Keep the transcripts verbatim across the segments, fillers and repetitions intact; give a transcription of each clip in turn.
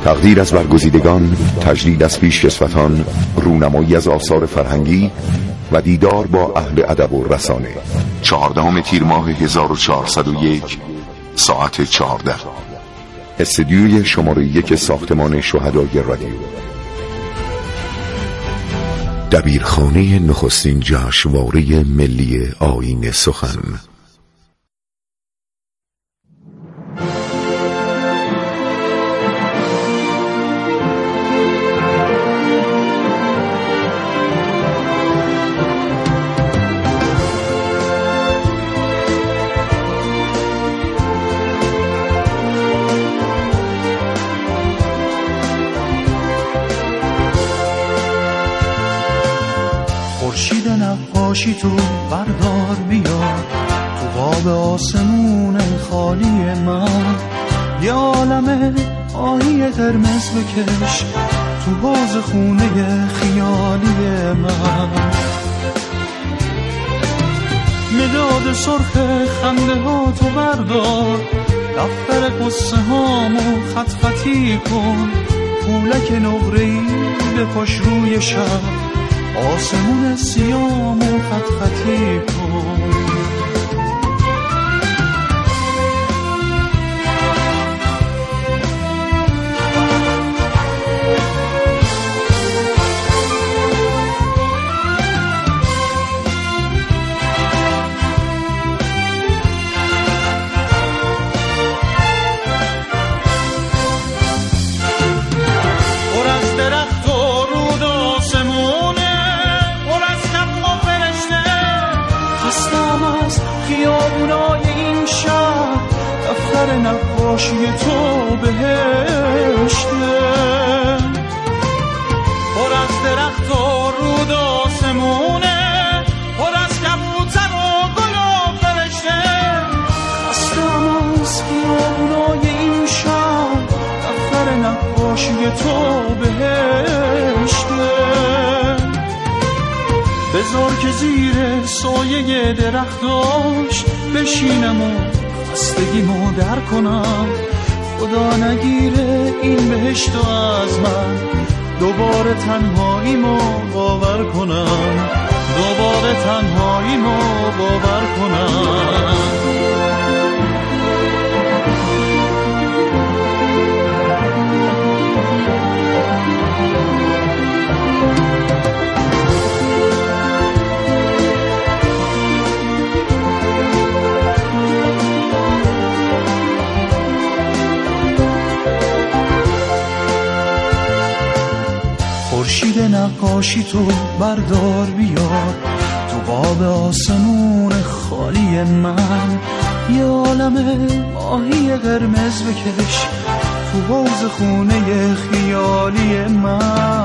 تقدیر از برگزیدگان، تجدید از پیشکسوتان، رونمایی از آثار فرهنگی و دیدار با اهل ادب و رسانه. چهاردهم تیر ماه هزار و چهارصد و یک، ساعت چهارده. استدیوی شماره یک ساختمان شهدای رادیو. دبیرخانه نخستین جشنواره ملی آیین سخن. خورشید نقاشی تو بردار بیار تو قاب آسمون خالی من، یه عالم آهی قرمز بکش تو باز خونه خیالی من. مداد سرخ خنده ها تو بردار، دفتر قصه هامو خط خطی کن، پولک نقره‌ای بپاش روی شب، آسمون سیامو خط خطی کن. نقاشی تو بهشته، پر از درخت و رود آسمونه، پر از کبوتر و گل و فرشته. خستم از خیابونای این شهر، دفتر نقاشی تو بهشته. بذار که زیر سایه درختاش بشینم و خستگیمو در کنم، خدا نگیره این بهشتو از من، دوباره تنهاییمو باور کنم، دوباره تنهاییمو باور کنم. خورشید نقاشی تو بردار بیار تو قاب آسمون خالی من، یه عالم ماهی قرمز بکش تو حوض خونه خیالی من.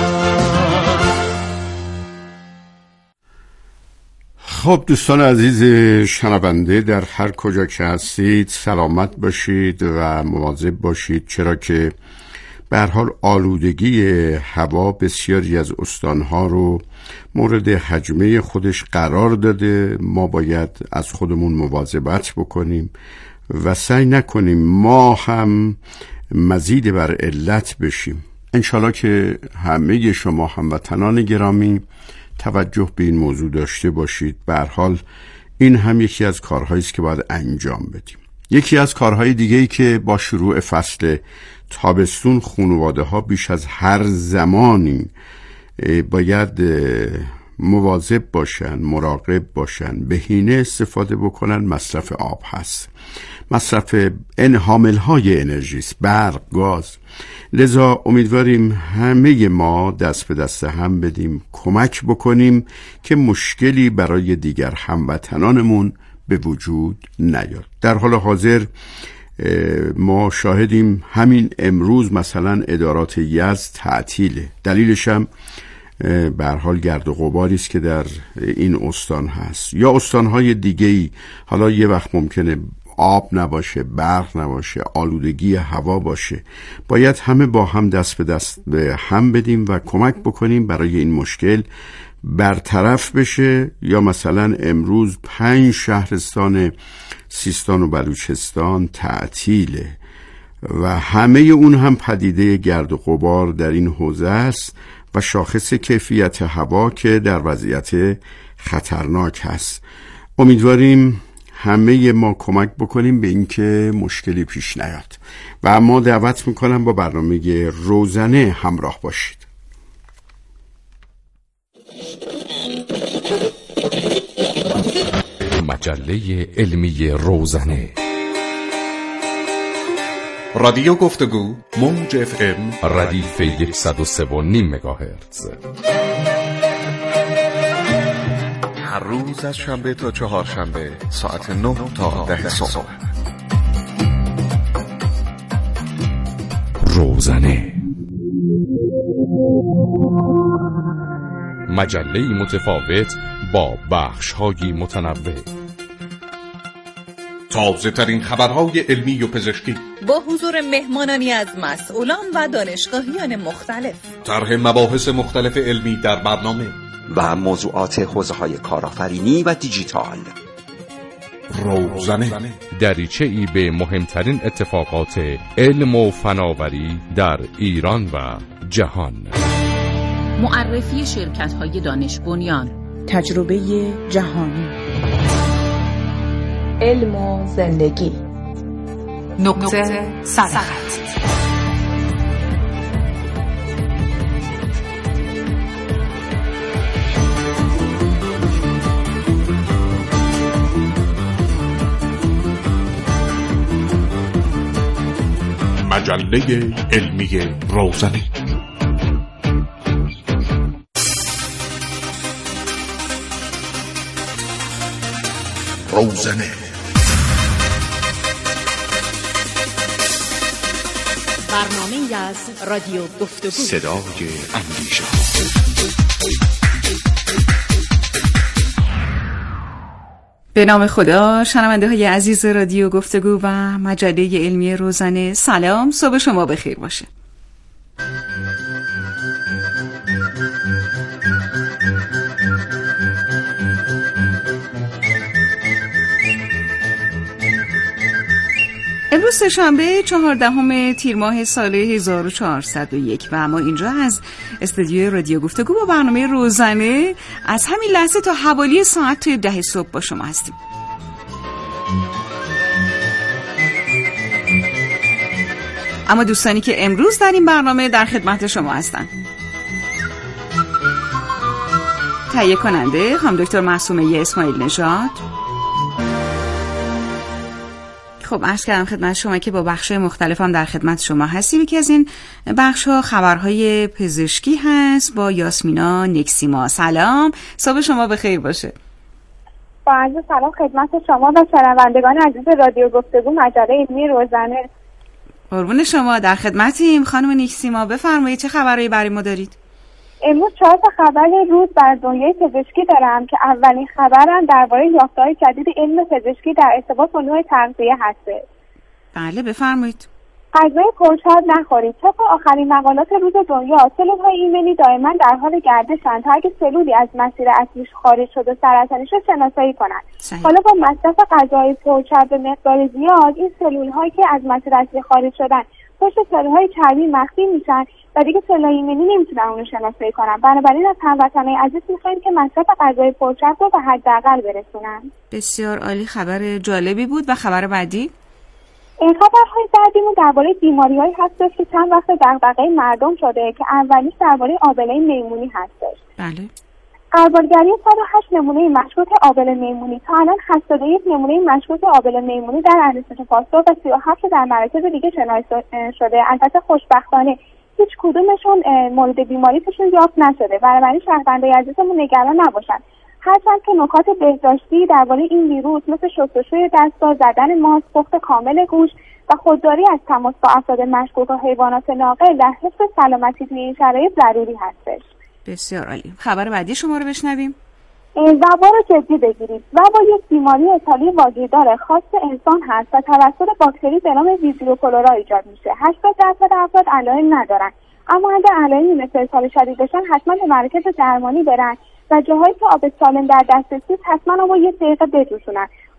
خب دوستان عزیز شنونده، در هر کجا که هستید سلامت باشید و مواظب باشید، چرا که به هر حال آلودگی هوا بسیاری از استانها رو مورد هجمه خودش قرار داده. ما باید از خودمون مواظبت بکنیم و سعی نکنیم ما هم مزید بر علت بشیم. انشالله که همه شما هموطنان گرامی توجه به این موضوع داشته باشید. به هر حال این هم یکی از کارهایی است که باید انجام بدیم. یکی از کارهای دیگه‌ای که با شروع فصل تابستون خانواده ها بیش از هر زمانی باید مواظب باشن، مراقب باشن، بهینه استفاده بکنن مصرف آب هست. مصرف حامل های انرژی است، برق، گاز. لذا امیدواریم همه ما دست به دست هم بدیم، کمک بکنیم که مشکلی برای دیگر هموطنانمون به وجود نیاد. در حال حاضر ما شاهدیم همین امروز مثلا ادارات یزد تعطیله، دلیلش هم به هر حال گرد و غباری است که در این استان هست یا استانهای دیگه‌ای. حالا یه وقت ممکنه آب نباشه، برق نباشه، آلودگی هوا باشه. باید همه با هم دست به دست به هم بدیم و کمک بکنیم برای این مشکل برطرف بشه. یا مثلا امروز پنج شهرستان سیستان و بلوچستان تعطیله و همه اون هم پدیده گرد و غبار در این حوزه است و شاخص کیفیت هوا که در وضعیت خطرناک هست. امیدواریم همه ما کمک بکنیم به اینکه مشکلی پیش نیاد و ما دعوت میکنم با برنامه روزنه همراه باشید. مجله علمی روزنه، رادیو گفتگو، موج اف ام، ردیف صد و سه و نیم مگاهرتز. هر روز از شنبه تا چهارشنبه ساعت نه تا ده صبح. روزنه، مجله متفاوت با بخش‌های متنوع. تازه ترین خبرهای علمی و پزشکی با حضور مهمانانی از مسئولان و دانشگاهیان مختلف. طرح مباحث مختلف علمی در برنامه و موضوعات حوزه‌های کارآفرینی و دیجیتال. روزنه، دریچه‌ای به مهمترین اتفاقات علم و فناوری در ایران و جهان. معرفی شرکت‌های دانش بنیان، تجربه جهانی، علم و زندگی، نقطه صداقت. مجله علمی روزنه. روزنه، برنامه‌ای از رادیو گفتگو، صدای اندیشه. به نام خدا. شنونده های عزیز رادیو گفتگو و مجله علمی روزنه، سلام، صبح شما بخیر باشه. امروز سه‌شنبه چهاردهم تیر ماه سال هزار و چهارصد و یک و ما اینجا از استودیوی رادیو گفتگو با برنامه روزنه از همین لحظه تا حوالی ساعت ده صبح با شما هستیم. اما دوستانی که امروز در این برنامه در خدمت شما هستن، تهیه کننده خانم دکتر معصومه اسماعیل نژاد. خب عرض کردم خدمت شما که با بخش‌های مختلف هم در خدمت شما هستیم. یکی از این بخش‌ها خبرهای پزشکی هست با یاسمینا نکسیما. سلام، صبح شما بخیر باشه. با عرض سلام خدمت شما و شنوندگان عزیز رادیو گفتگو مجله علمی روزنه. قربون شما، در خدمتیم. خانم نکسیما بفرمایید چه خبرایی برای ما دارید؟ امروز چهار تا خبر روز بر دنیای پزشکی دارم که اولین خبرم درباره یافته‌های جدید علم پزشکی در ارتباط با نوع تغذیه هست. بله بفرمایید. غذای پرچرب نخورید. طبق آخرین مقالات روز دنیا، سلول‌های ایمنی دائما در حال گردشند تا اگه سلولی از مسیر اصلیش خارج شده سرطانیش رو شناسایی کنند. حالا با مصرف غذای پرچرب به مقدار زیاد، این سلول‌هایی که از مسیر اصلی خارج شدن پشت سلول‌های چربی مخفی میشن و دیگه سلول‌های ایمنی نمیتونن اون رو شناسایی کنن. بنابراین از هموطنان عزیز می‌خوایم که مصرف غذای پرچرب رو به حداقل برسونن. بسیار عالی، خبر جالبی بود. و خبر بعدی؟ این خبرهای بعدیمون درباره بیماری‌هایی هستش که چند وقت دغدغه مردم شده که اولیش درباره آبله میمونی هستش. بله. قربالگری صد و هشت نمونه مشکوک آبله میمونی، تا الان هشتاد و یک نمونه مشکوک آبله میمونی در اندیشه پاسدار و سی و هفت در مراکز دیگه شناسایی شده. البته خوشبختانه هیچ کدومشون مورد بیماریشون یافت نشده. بنابراین شهروندان عزیزمون نگران نباشن. هرچند که نکات بهداشتی درباره این ویروس مثل شستشوی دست‌ها، زدن ماسک، پخت کامل گوشت و خودداری از تماس با افراد مشکوک و حیوانات ناقل در حفظ سلامتی توی این شرایط ضروری هستش. بسیار عالی. خبر بعدی شما رو بشنویم. وبا رو جدی بگیرید. وبا یک بیماری اصلی واگیردار خاص انسان هست و توسط باکتری به نام ویبریو کولورا ایجاد میشه. هشتاد درصد افراد علائم ندارن، اما اگر علائمی مثل اسهال شدید داشتن حتما به مراکز درمانی برن و جاهایی که آب سالم در دسترسی حتما با یک دقیقه بجوشونن.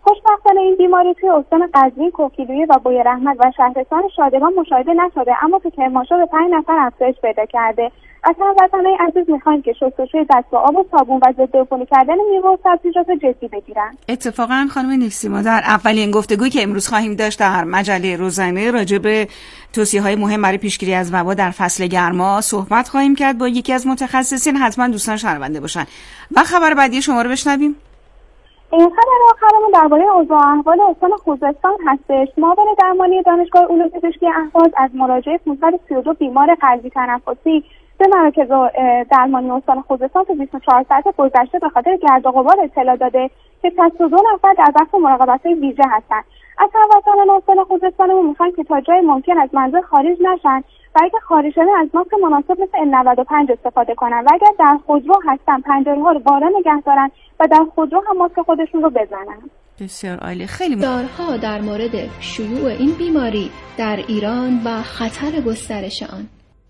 خوشبختانه این بیماری توی استان قزوین، کوکیلویه و بویراحمد و شهرستان شادگان مشاهده نشده، اما تو کرمانشاه به پنج نفر افزایش پیدا کرده. از هموطنان عزیز میخوایم که شستشوی دست با آب و صابون و ضد عفونی کردن میوه و سبزیجات جدی بگیرن. اتفاقا خانم نکسیما در اولین گفتگویی که امروز خواهیم داشت در مجله روزانه راجع به توصیه‌های مهم برای پیشگیری از وبا در فصل گرما صحبت خواهیم کرد با یکی از متخصصین. حتما دوستان شنونده باشن. و خبر بعدی شما رو بشنویم. این خبر آخرمون درباره اوضاع احوال استان خوزستان هستش. معاون درمانی دانشگاه علوم پزشکی اهواز از مراجعه پانصد و سی و دو بیمار قلبی تنفسی به مراکز درمانی استان خوزستان تو بیست و چهار ساعت گذشته به خاطر گرد و غبار اطلاع داده که شصت و دو نفر در وقت مراقبت‌های ویژه هستند. از هموطنان استان خوزستانمون می‌خوایم که تا جای ممکن از منزل خارج نشن و اگر خارج شدن از ماسک مناسب مثل ان نود و پنج استفاده کنن و اگر در خودرو هستن پنجره‌ها رو بالا نگه دارن و در خودرو هم ماسک خودشون رو بزنن. بسیار عالی. خیلی دارها در مورد شیوع این بیماری در ایران و خطر گسترش آن.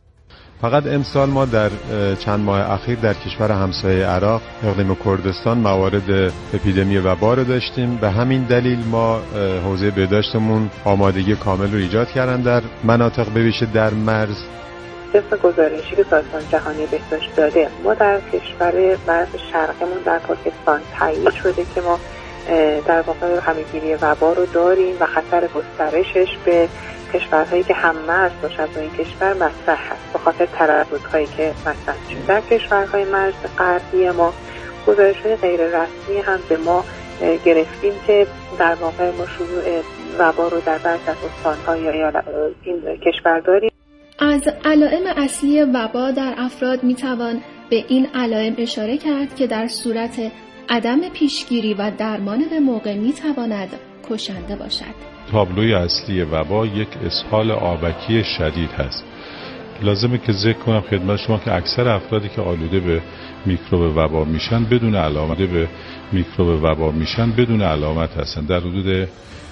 فقط امسال ما در چند ماه اخیر در کشور همسایه عراق اقلیم کردستان موارد اپیدمی وبا رو داشتیم. به همین دلیل ما حوزه بهداشتمون آمادگی کامل رو ایجاد کردن در مناطق بویژه در مرز. طبق گزارشی که سازمان جهانی بهداشت داده، ما در کشور مرز شرقمون در پاکستان تایید شده که ما در واقع همه‌گیری وبا رو داریم و خطر گسترشش به کشورهایی که هم مرز باشد با این کشور مطرح هست. به خاطر ترددهایی که مطرح شده در کشورهای مرز غربی ما، گزارش‌های غیر رسمی هم به ما گرفتیم که در واقع ما شروع وبا رو در بعضی از استان‌ها یا این کشور داریم. از علائم اصلی وبا در افراد میتوان به این علائم اشاره کرد که در صورت عدم پیشگیری و درمان به موقع میتواند کشنده باشد. تابلوی اصلی وبا یک اسهال آبکی شدید هست. لازمه که ذکر کنم خدمت شما که اکثر افرادی که آلوده به میکروب وبا میشن بدون علامت به میکروب وبا میشن بدون علامت هستن. در حدود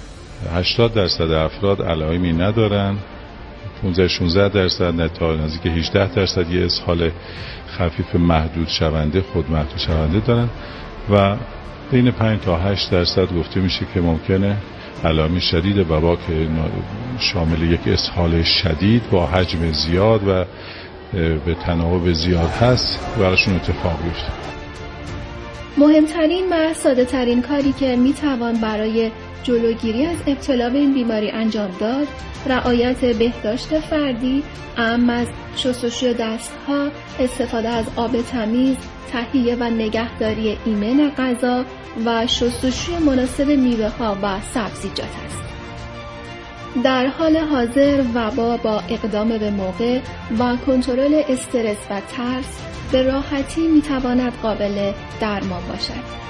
هشتاد درصد افراد علائمی ندارن، پانزده شانزده درصد تا نزدیک هجده درصد یه اسهال خفیف محدود شونده خود محدود شونده دارن و بین پنج تا هشت درصد گفته میشه که ممکنه علائم شدید وبا که شامل یک اسهال شدید با حجم زیاد و به تناوب زیاد هست براشون اتفاق بیفته. مهمترین و ساده ترین کاری که میتوان برای جلوگیری از ابتلا به این بیماری انجام داد، رعایت بهداشت فردی، اعم از شستشوی دستها، استفاده از آب تمیز، تهیه و نگهداری ایمن غذا و شستشوی مناسب میوه ها و سبزیجات است. در حال حاضر وبا با اقدام به موقع و کنترل استرس و ترس به راحتی میتواند قابل درمان باشد.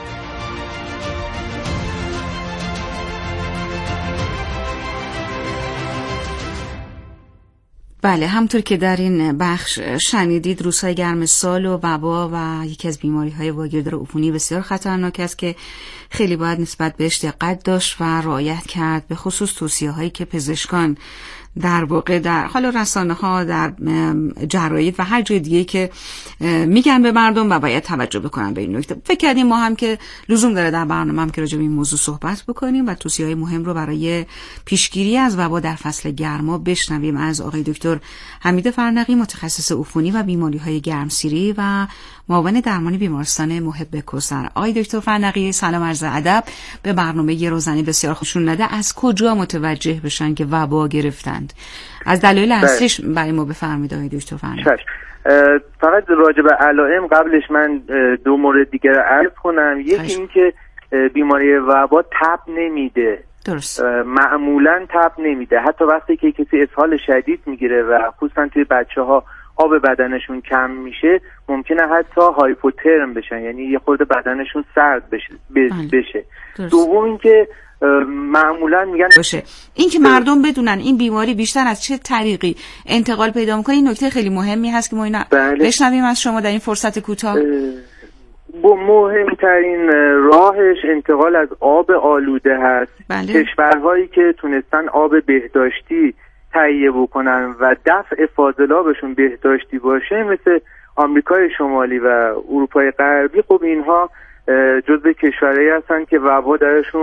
بله، همطور که در این بخش شنیدید، روزهای گرم سال و وبا و یکی از بیماری‌های واگیردار عفونی بسیار خطرناک است که خیلی باید نسبت بهش دقت داشت و رعایت کرد، به خصوص توصیه‌هایی که پزشکان در واقع در حال رسانه‌ها، در جراید و هر جای دیگه که میگن به مردم و باید توجه بکنن به این نکته. فکر کردیم ما هم که لزوم داره در برنامه هم که راجع به این موضوع صحبت بکنیم و توصیه‌های مهم رو برای پیشگیری از وبا در فصل گرما بشنویم از آقای دکتر حمید فرنقی، متخصص عفونی و بیماری‌های گرمسیری و معاون درمانی بیمارستان محب کوثر. آقای دکتر فرنقی، سلام عرض ادب. به برنامه روزانه بسیار خوششون نده. از کجا متوجه بشن که وبا گرفتند؟ از دلایل اصلیش برای ما بفرمایید آقای دکتر فرنقی. فقط راجع به علائم قبلش من دو مورد دیگه رو عرض کنم. یکی این که بیماری وبا تب نمیده. درست. معمولا تب نمیده، حتی وقتی که کسی اسهال شدید میگیره و خصوصا توی بچه‌ها آب بدنشون کم میشه، ممکنه حتی هایپوترم بشن، یعنی یه خورده بدنشون سرد بشه. بشه. دوم اینکه معمولا میگن باشه. این که مردم بدونن این بیماری بیشتر از چه طریقی انتقال پیدا میکنه، این نکته خیلی مهمی هست که ما اینا بله. بشنویم از شما در این فرصت کوتاه. با مهمترین راهش انتقال از آب آلوده هست. بله. کشورهایی که تونستن آب بهداشتی تهیه بکنن و دفع فاضلابشون بهداشتی باشه، مثل آمریکای شمالی و اروپای غربی، خب اینها جزو کشورهایی هستن که وبا درشون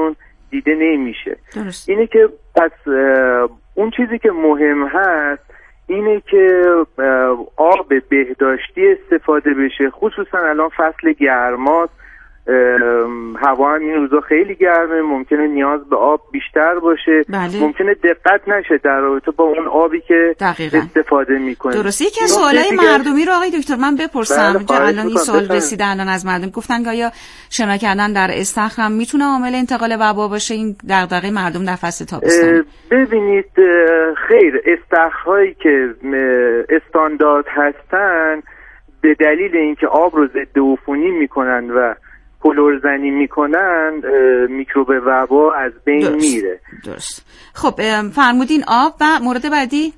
دیده نمیشه. درست. اینه که پس اون چیزی که مهم هست اینه که آب بهداشتی استفاده بشه، خصوصا الان فصل گرماست، هوا هم این روزا خیلی گرمه، ممکنه نیاز به آب بیشتر باشه. بله. ممکنه دقت نشه در رابطه با اون آبی که دقیقاً استفاده میکنه. درسته. یکی از سوالای مردمی رو آقای دکتر من بپرسم، بله، که الان این سوال بفرم. رسیده الان از مردم، گفتن که آیا شنا کردن در استخر هم میتونه عامل انتقال وبا باشه؟ این دغدغه مردم در فصل تابستان. ببینید خیر، استخرهایی که استاندارد هستن به دلیل اینکه آب رو ضد عفونی میکنن و کلور زنی میکنن میکروب وبا از بین درست. میره. درست. خب فرمودین آب و مورد بعدی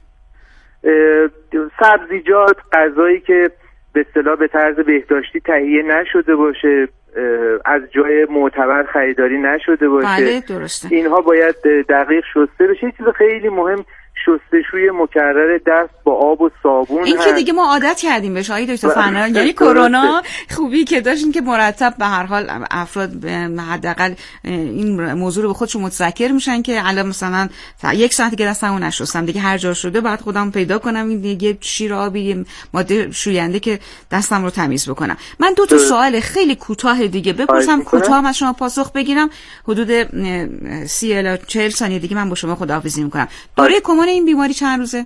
سبزیجات، غذایی که به اصطلاح به طرز بهداشتی تهیه نشده باشه، از جای معتبر خریداری نشده باشه. بله درسته. اینها باید دقیق شسته بشه. یه چیز خیلی مهم شستشوی مکرر دست با آب و صابون. این که دیگه ما عادت کردیم بهش آقای دکتر فنا، یعنی کرونا خوبی که داشتین که مرتب به هر حال افراد حداقل این موضوع رو به خودشون متذکر میشن که الان مثلا یک ساعت دیگه دستمو نشستم دیگه هر جا شده بعد خودم پیدا کنم این دیگه شیر آبی ماده شوینده که دستم رو تمیز بکنم. من دو تا سوال خیلی کوتاه دیگه بپرسم، کوتاه از شما پاسخ بگیرم، حدود سی الی چهل ثانیه دیگه من با شما خداحافظی میکنم. دوره کمون این بیماری چند روزه؟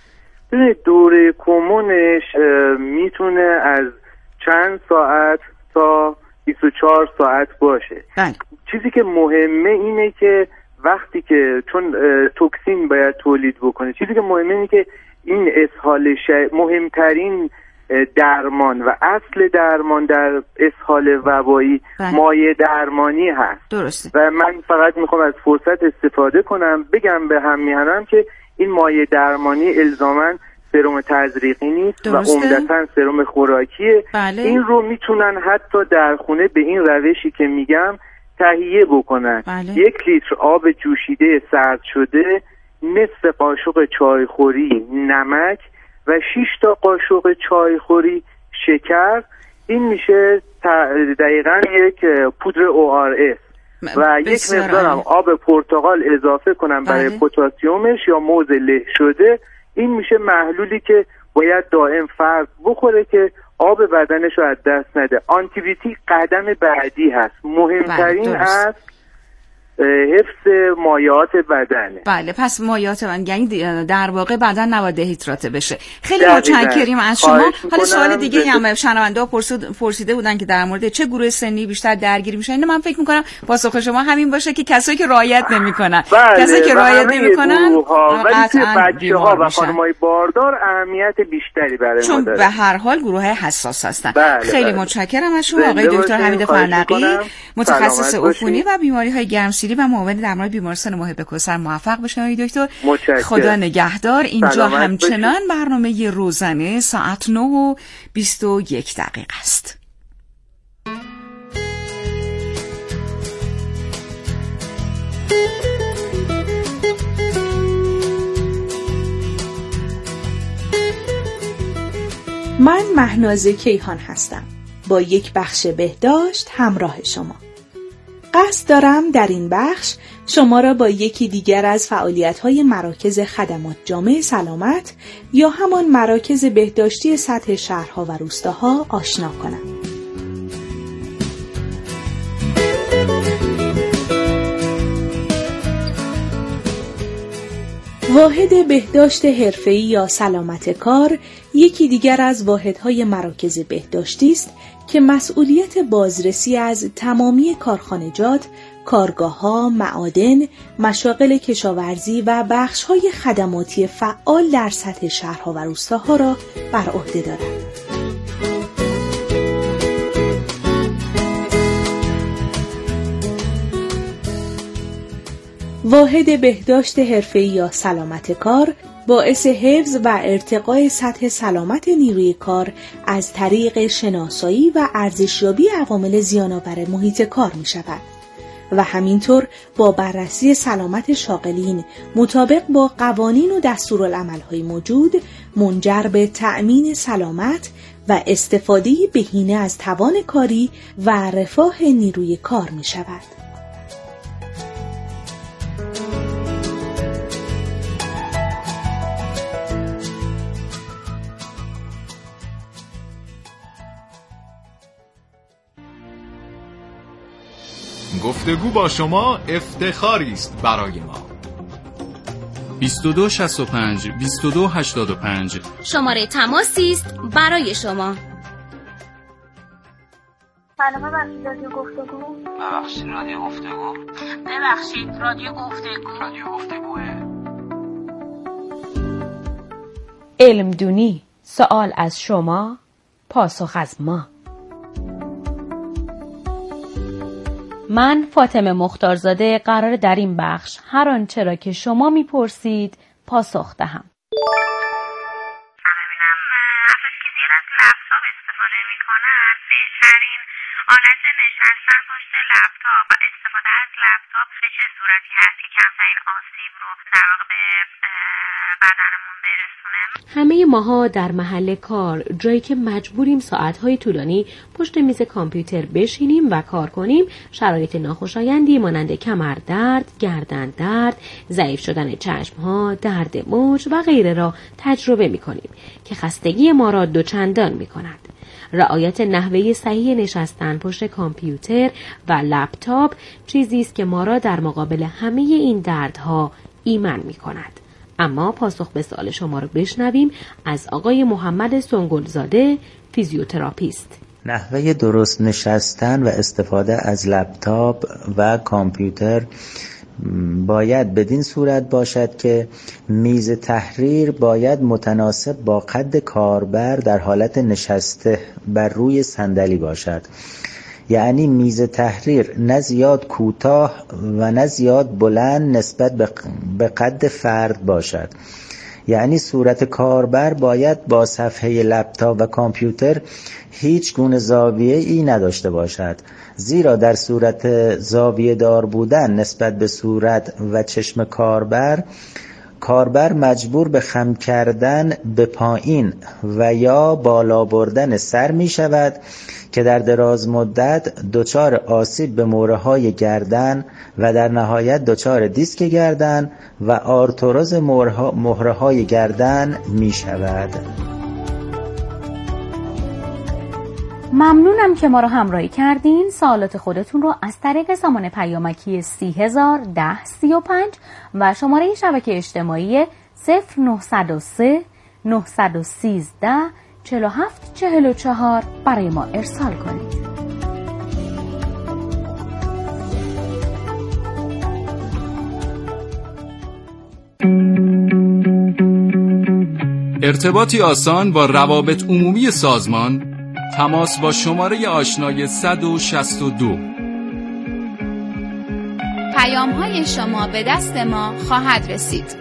دوره کمونش میتونه از چند ساعت تا بیست و چهار ساعت باشه. بله. چیزی که مهمه اینه که وقتی که چون توکسین باید تولید بکنه، چیزی که مهمه اینه که این اسهال ش... مهمترین درمان و اصل درمان در اسهال وبایی بله. مایع درمانی هست. درسته. و من فقط میخوام از فرصت استفاده کنم بگم به هم میهنم که این مایع درمانی الزاماً سرم تزریقی نیست درسته. و عمدتاً سرم خوراکیه. بله. این رو میتونن حتی در خونه به این روشی که میگم تهیه بکنن. بله. یک لیتر آب جوشیده سرد شده، نصف قاشق چایخوری نمک و شش تا قاشق چایخوری شکر، این میشه دقیقاً یک پودر او آر اس و یک مقدارم آب پرتقال اضافه کنم برای بله. پتاسیمش یا موز له شده. این میشه محلولی که باید دائم فرد بخوره که آب بدنش رو از دست نده. آنتیبیوتیک قدم بعدی هست، مهمترین بله. از حفظ مایعات بدنه. بله پس مایعات بدن یعنی در واقع بدن نباید دهیدراته بشه. خیلی دقیقاً. متشکریم از شما. حالا سوال دیگه بده... هم شنونده ها پرسیده بودن که در مورد چه گروه سنی بیشتر درگیر میشن. اینو من فکر میکنم پاسخ شما همین باشه که کسایی که رعایت نمیکنن. بله. کسایی که رعایت نمیکنن ولی توی بچه‌ها و خانم‌های باردار اهمیت بیشتری برای چون ما داره. به هر حال گروه حساس هستن. بله. خیلی بله. متشکرم از شما آقای دکتر حمید فرنقی، متخصص عفونی و بیماری‌های گرمسیری و معاون درمان بیمارستان محب کوثر. موفق باشید آقای دکتر. خدا نگهدار. اینجا همچنان باشید. برنامه روزانه ساعت نه و بیست و یک دقیقه است. من مهناز کیهان هستم با یک بخش بهداشت همراه شما. قصد دارم در این بخش شما را با یکی دیگر از فعالیت‌های مراکز خدمات جامعه سلامت یا همان مراکز بهداشتی سطح شهرها و روستاها آشنا کنم. واحد بهداشت حرفه‌ای یا سلامت کار یکی دیگر از واحدهای مراکز بهداشتی است که مسئولیت بازرسی از تمامی کارخانجات، کارگاه‌ها، معادن، مشاغل کشاورزی و بخش‌های خدماتی فعال در سطح شهرها و روستاها را بر عهده دارد. واحد بهداشت حرفه‌ای یا سلامت کار باعث حفظ و ارتقای سطح سلامت نیروی کار از طریق شناسایی و ارزشیابی عوامل زیان‌آور محیط کار می شود و همینطور با بررسی سلامت شاغلین مطابق با قوانین و دستورالعمل‌های موجود منجر به تأمین سلامت و استفاده بهینه از توان کاری و رفاه نیروی کار می شود. گفتگو با شما افتخاری است برای ما. بیست و دو شصت و پنج بیست و دو هشتاد و پنج شماره تماسی است برای شما. سلام، ببخشید رادیو گفتگو. ببخشید رادیو گفتگو. ببخشید رادیو گفتگو. رادیو گفتگوه. علم دونی، سوال از شما، پاسخ از ما. من فاطمه مختارزاده قرار در این بخش هر آنچه را که شما میپرسید پاسخ دهم. ببینم افرادی که زیاد از لپتاپ استفاده میکنن بهترین آلت نشستن پشت لپتاپ و استفاده از لپتاپ به چه صورتی هست که کمترین آسیب رو در واقع به بدنمون برسونه؟ همه ماها در محل کار، جایی که مجبوریم ساعتهای طولانی پشت میز کامپیوتر بشینیم و کار کنیم، شرایط ناخوشایندی مانند کمر درد، گردن درد، ضعیف شدن چشمها، درد موج و غیره را تجربه می‌کنیم که خستگی ما را دوچندان می‌کند. رعایت نحوه صحیح نشستن پشت کامپیوتر و لپتاپ چیزی است که ما را در مقابل همه این دردها ایمن می‌کند. اما پاسخ به سوال شما رو بشنویم از آقای محمد سنگلزاده، فیزیوتراپیست. نحوه درست نشستن و استفاده از لپتاپ و کامپیوتر باید بدین صورت باشد که میز تحریر باید متناسب با قد کاربر در حالت نشسته بر روی صندلی باشد. یعنی میز تحریر نه زیاد کوتاه و نه زیاد بلند نسبت به قد فرد باشد. یعنی صورت کاربر باید با صفحه لپتاپ و کامپیوتر هیچ گونه زاویه ای نداشته باشد، زیرا در صورت زاویه دار بودن نسبت به صورت و چشم کاربر کاربر مجبور به خم کردن به پایین و یا بالا بردن سر می شود که در دراز مدت دچار آسیب به مهره‌های گردن و در نهایت دچار دیسک گردن و آرتروز مهره‌های گردن می شود. ممنونم که ما رو همراهی کردین. سوالات خودتون رو از طریق سامان پیامکی سی هزار ده سی و پنج و شماره شبکه اجتماعی صفر نه صفر سه نه یک سه چهل و هفت چهل و چهار برای ما ارسال کنید. ارتباطی آسان با روابط عمومی سازمان، تماس با شماره آشنای صد و شصت و دو. پیام‌های شما به دست ما خواهد رسید.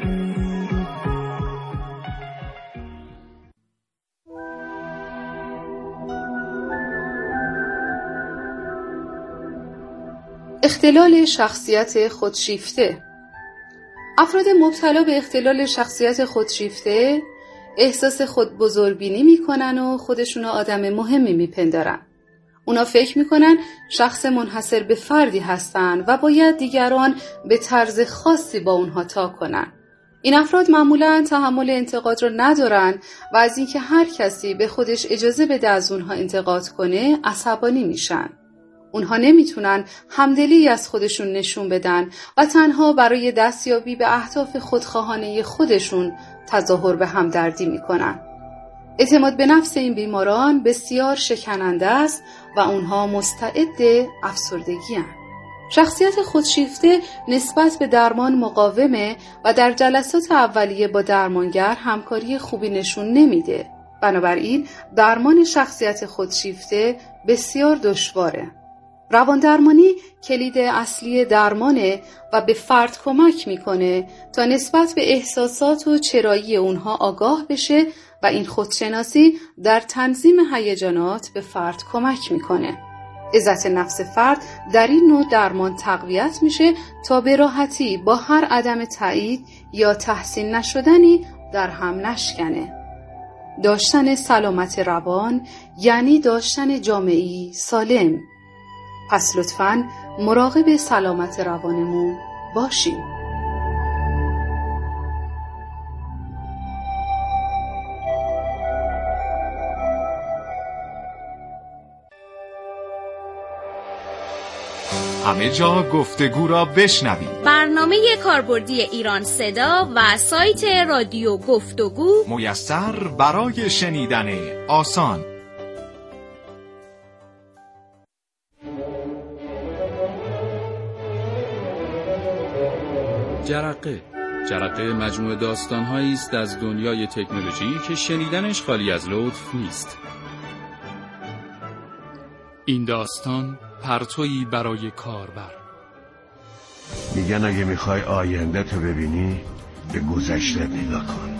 اختلال شخصیت خودشیفته. افراد مبتلا به اختلال شخصیت خودشیفته احساس خود بزرگبینی میکنن و خودشون آدم مهمی میپندارن. اونا فکر میکنن شخص منحصر به فردی هستن و باید دیگران به طرز خاصی با اونها تا کنن. این افراد معمولاً تحمل انتقاد رو ندارن و از اینکه هر کسی به خودش اجازه بده از اونها انتقاد کنه عصبانی میشن. اونها نمیتونن همدلی از خودشون نشون بدن و تنها برای دستیابی به اهداف خودخواهانه خودشون تظاهر به همدردی میکنن. اعتماد به نفس این بیماران بسیار شکننده است و اونها مستعد افسردگی هستند. شخصیت خودشیفته نسبت به درمان مقاومه و در جلسات اولیه با درمانگر همکاری خوبی نشون نمیده. بنابراین درمان شخصیت خودشیفته بسیار دشواره. روان درمانی کلید اصلی درمانه و به فرد کمک میکنه تا نسبت به احساسات و چرایی اونها آگاه بشه و این خودشناسی در تنظیم هیجانات به فرد کمک میکنه. عزت نفس فرد در این نوع درمان تقویت میشه تا به راحتی با هر عدم تایید یا تحسین نشدنی در هم نشکنه. داشتن سلامت روان یعنی داشتن جامعه‌ای سالم. پس لطفاً مراقب سلامت روانمون باشیم. همه جا گفتگو را بشنوید. برنامه کاربردی ایران صدا و سایت رادیو گفتگو میسر برای شنیدن آسان. جرقه جرقه مجموعه داستان‌هایی است از دنیای تکنولوژی که شنیدنش خالی از لطف نیست. این داستان پرتویی برای کاربر. میگن اگه میخوای آینده تو ببینی به گذشته نگاه کن.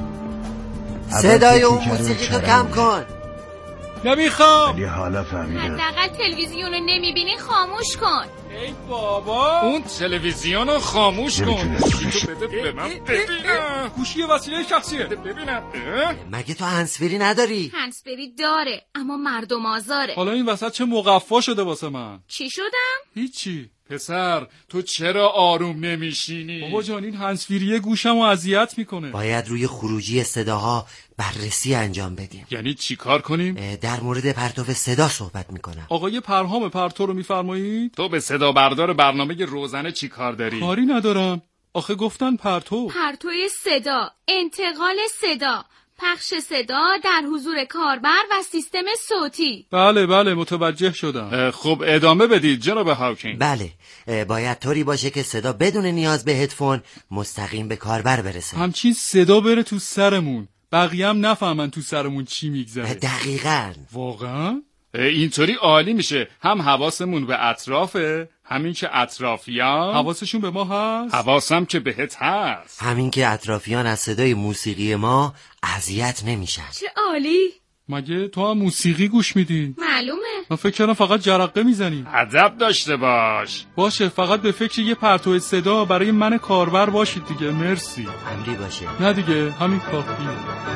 صدای اون موسیقی رو کم کن. نمیخوام. ولی حالا فهمیدم. حداقل تلویزیون رو نمیبینی خاموش کن. ای بابا اون تلویزیون رو خاموش کن. بده به من ببینم. گوشی وسیله شخصیه. ببینم. مگه تو هنسفری نداری؟ هنسفری داره اما مردم آزاره. حالا این وسط چه مقفا شده واسه من؟ چی شدم؟ هیچی. پسر تو چرا آروم نمیشینی؟ بابا جان این هنسفیریه گوشمو اذیت میکنه. باید روی خروجی صداها بررسی انجام بدیم. یعنی چی کار کنیم؟ در مورد پرتو صدا صحبت میکنم. آقای پرهام پرتو رو میفرمایید؟ تو به صدا بردار برنامه روزانه چی کار داری؟ کاری ندارم. آخه گفتن پرتو. پرتوی صدا، انتقال صدا، پخش صدا در حضور کاربر و سیستم صوتی. بله بله متوجه شدم. خب ادامه بدید جناب هاوکینگ. بله باید طوری باشه که صدا بدون نیاز به هدفون مستقیم به کاربر برسه. همچین صدا بره تو سرمون، بقیه هم نفهمن تو سرمون چی میگذره. دقیقاً. واقعا؟ اینطوری عالی میشه. هم حواسمون به اطرافه، همین که اطرافیان حواسشون به ما هست. حواسم که بهت هست. همین که اطرافیان از صدای موسیقی ما اذیت نمیشن. چه عالی. مگه تو هم موسیقی گوش میدی؟ معلومه. من فکر کردم فقط جرقه میزنی. ادب داشته باش. باشه فقط به فکر یه پرتو صدا برای من کاربر باشید دیگه. مرسی. امری باشه. نه دیگه همین کافیه.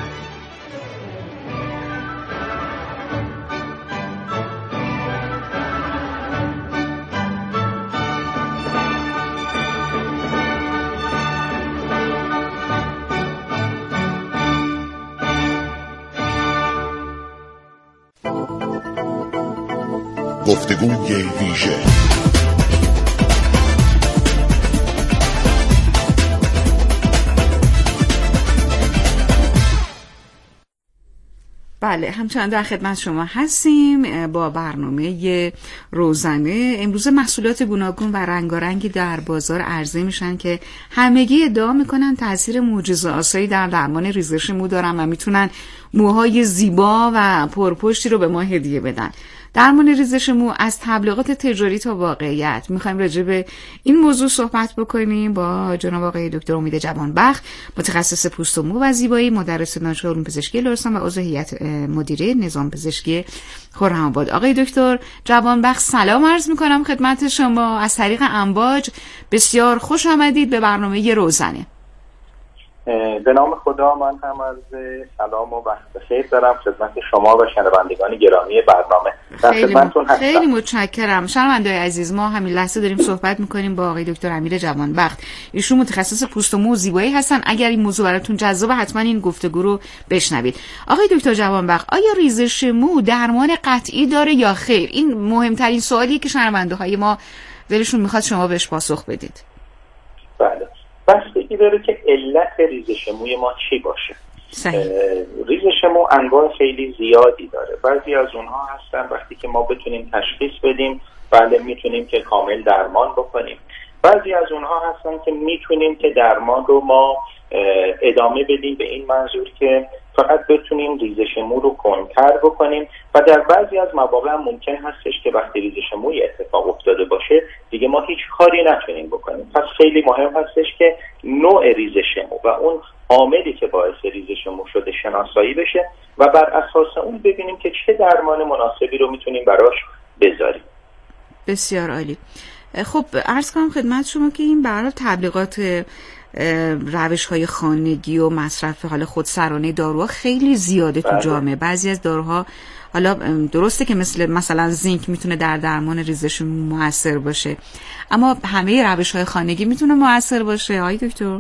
گفتگوی ویژه. بله همچنان در خدمت شما هستیم با برنامه روزانه. امروز محصولات گوناگون و رنگارنگی در بازار عرضه میشن که همگی ادعا میکنن تاثیر معجزه‌آسایی در درمان ریزش مو دارن و میتونن موهای زیبا و پرپشتی رو به ما هدیه بدن. درمان ریزش مو از تبلیغات تجاری تا واقعیت. میخوایم راجع به این موضوع صحبت بکنیم با جناب آقای دکتر امید جوانبخت، متخصص پوست و مو و زیبایی، مدرس دانشگاه علوم پزشکی لرستان و عضو هیئت مدیره نظام پزشکی خرم‌آباد. آقای دکتر جوانبخت سلام عرض میکنم خدمت شما. از طریق امواج بسیار خوش آمدید به برنامه روزانه. به نام خدا من هم از سلام و وقت بخیر دارم خدمت شما و شنوندگان گرامی برنامه. خیلی, م... خیلی متشکرم. شنونده‌های عزیز ما همین لحظه داریم صحبت میکنیم با آقای دکتر امیر جوانبخت. ایشون متخصص پوست و مو و زیبایی هستن. اگر این موضوع براتون جذابه حتما این گفتگو رو بشنوید. آقای دکتر جوانبخت آیا ریزش مو درمان قطعی داره یا خیر؟ این مهمترین سوالیه که شنونده‌های ما دلشون میخواد شما بهش پاسخ بدید. بله. بستگی داره که علت ریزش موی ما چی باشه. ریزش مو انواع خیلی زیادی داره. بعضی از اونها هستن وقتی که ما بتونیم تشخیص بدیم بله میتونیم که کامل درمان بکنیم. بعضی از اونها هستن که میتونیم که درمان رو ما ادامه بدیم به این منظور که فقط بتونیم ریزش مو رو کنتر بکنیم و در بعضی از مواقع هم ممکن هستش که وقتی ریزش موی اتفاق افتاده باشه دیگه ما هیچ کاری نتونیم بکنیم. پس خیلی مهم هستش که نوع ریزش مو و اون عاملی که باعث ریزش مو شده شناسایی بشه و بر اساس اون ببینیم که چه درمان مناسبی رو میتونیم براش بذاریم. بسیار عالی. خب عرض کنم خدمت شما که این برای تبلیغات روش‌های خانگی و مصرف حالا خودسرانه داروها خیلی زیاده تو جامعه. بعضی از داروها حالا درسته که مثل مثلا زینک میتونه در درمان ریزش مو موثر باشه، اما همه روش‌های خانگی میتونه موثر باشه آقای دکتر؟